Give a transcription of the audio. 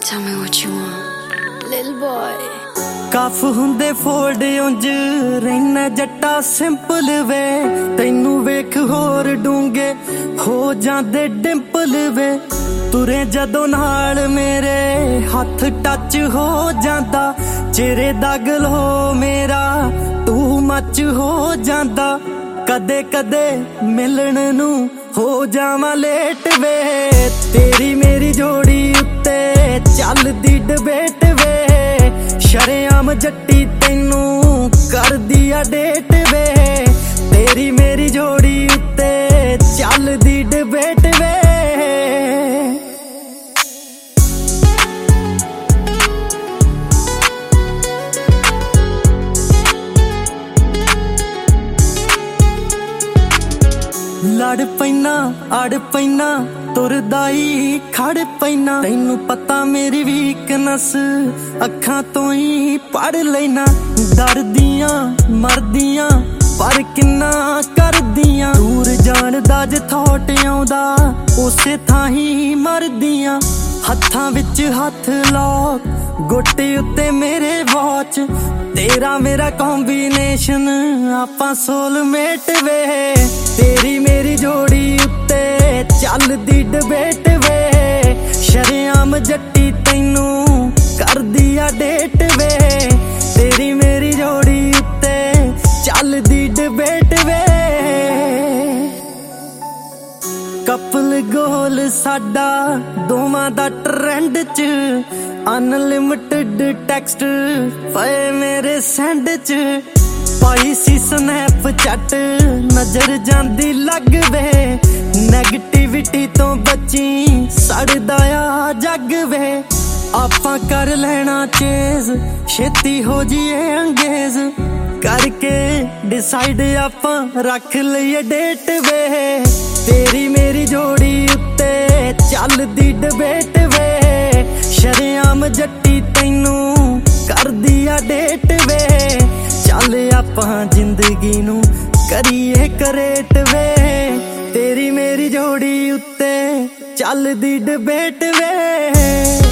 Tell me what you want, little boy. Cuff ਹੁੰਦੇ fold ਉਂਝ ਰਹਿਣਾ ਜੱਟਾ ਸਿੰਪਲ ਵੇ, ਤੈਨੂੰ ਵੇਖ ਹੋਰ ਡੂੰਗੇ ਹੋ ਜਾਂਦੇ ਡਿੰਪਲ ਵੇ। ਤੁਰੇ ਜਦੋਂ ਨਾਲ ਮੇਰੇ ਹੱਥ ਟੱਚ ਹੋ ਜਾਂਦਾ, ਚਿਹਰੇ ਦਾ ਗਲੋ ਮੇਰਾ ਤੂੰ ਮੱਚ ਹੋ ਜਾਂਦਾ। ਕਦੇ ਕਦੇ ਮਿਲਣ ਨੂੰ ਹੋ ਜਾਵਾਂ ਲੇਟ ਵੇ, ਤੇਰੀ ਮੇਰੀ ਜੋੜੀ ਉੱਤੇ ਚੱਲਦੀ ਡਿਬੇਟ ਵੇ। ਸ਼ਰੇਆਮ ਜੱਟੀ ਤੈਨੂੰ ਕਰਦੀ ਆ ਡੇਟ ਵੇ, ਤੇਰੀ ਮੇਰੀ ਜੋੜੀ ਉੱਤੇ ਚੱਲਦੀ ਡਿਬੇਟ ਵੇ। ਲੜ ਪੈਨਾ ਅੜ ਪੈਨਾ ਤੁਰਦਾ ਹੀ ਖੜ ਪੈਨਾ, ਤੈਨੂੰ ਪਤਾ ਮੇਰੀ ਵੀਕਨੈਸ ਅੱਖਾਂ ਤੋਂ ਹੀ ਪੜ ਲੈਣਾ। ਡਰਦੀਆਂ ਮਰਦੀਆਂ ਪਰ ਕਿੰਨਾ ਕਰਦੀਆਂ, ਦੂਰ ਜਾਣ ਦਾ ਜੇ ਥੋਟ ਆਉਂਦਾ ਉਸੇ ਥਾਂ ਹੀ ਮਰਦੀਆਂ। ਹੱਥਾਂ ਵਿੱਚ ਹੱਥ ਲਾ ਗੋਟੇ ਉੱਤੇ ਮੇਰੇ ਵਾਚ, ਤੇਰਾ ਮੇਰਾ ਕੰਬੀਨੇਸ਼ਨ ਆਪਾਂ ਸੋਲਮੇਟ ਵੇ। ਤੇਰੀ ਮੇਰੀ ਜੋੜੀ ਉੱਤੇ ਚੱਲਦੀ ਡਿਬੇਟ ਵੇ, ਸ਼ਰੇਆਮ ਜੱਟੀ ਤੈਨੂੰ ਕਰਦੀ ਆ ਡੇਟ ਵੇ। ਤੇਰੀ ਮੇਰੀ ਜੋੜੀ ਉੱਤੇ ਚੱਲਦੀ ਡਿਬੇਟ ਵੇ। ਕਪਲ ਗੋਲ ਸਾਡਾ ਦੋਵਾਂ ਦਾ ਟ੍ਰੈਂਡ ਚ, ਅਨਲਿਮਿਟਡ ਟੈਕਸਟ ਪਏ ਮੇਰੇ ਸੈਂਡ ਚ। ਪਾਈ ਸੀ ਸਨੈਪ ਚੈਟ ਨਜ਼ਰ ਜਾਂਦੀ ਲੱਗ ਵੇ, ਨੈਗੇਟਿਵਿਟੀ ਤੋਂ ਬਚੀ ਸੜਦਾ ਆ ਜੱਗ ਵੇ। ਆਪਾਂ ਕਰ ਲੈਣਾ ਚੇਜ਼ ਛੇਤੀ ਹੋ ਜੀਏ ਅੰਗੇਜ਼, ਕਰਕੇ ਡਿਸਾਈਡ ਆਪਾਂ ਰੱਖ ਲਈਏ ਡੇਟ ਵੇ। ਤੇਰੀ ਮੇਰੀ ਜੋੜੀ ਉੱਤੇ ਚੱਲਦੀ ਡਿਬੇਟ ਵੇ, ਸ਼ਰੇਆਮ ਜੱਟੀ ਤੈਨੂੰ ਕਰਦੀ ਆ ਡੇਟ ਵੇ। ਚੱਲ ਆਪਾਂ ਜ਼ਿੰਦਗੀ ਨੂੰ ਕਰੀਏ ਕਰੇਟ ਵੇ, ਤੇਰੀ ਮੇਰੀ ਜੋੜੀ ਉੱਤੇ ਚੱਲਦੀ ਡਿਬੇਟ ਵੇ।